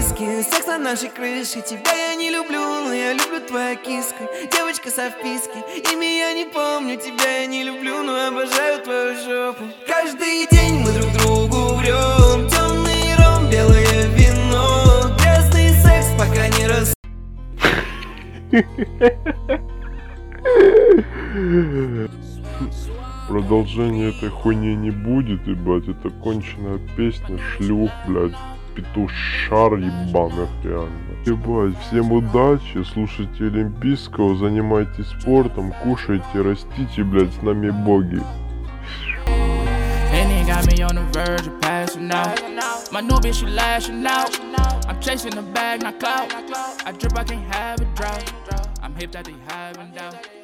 виски, секс на нашей крыше. Тебя я не люблю, но я люблю твою киску. Девочка со вписки, имя я не помню. Тебя я не люблю, но обожаю твою жопу. Каждый день мы друг другу врем. Темный ром, белое вино. Грязный секс, пока не раз. Продолжения этой хуйни не будет, ебать, это конченая песня шлюх, блядь, петушар ебаных, реально. Ебать, всем удачи, слушайте Олимпийского, занимайтесь спортом, кушайте, растите, блядь, с нами боги. Got me on the verge of passing out. My new bitch, she lashing out. I'm chasing the bag, not clout. I drip, I can't have a drought. I'm hip that they haven't doubt.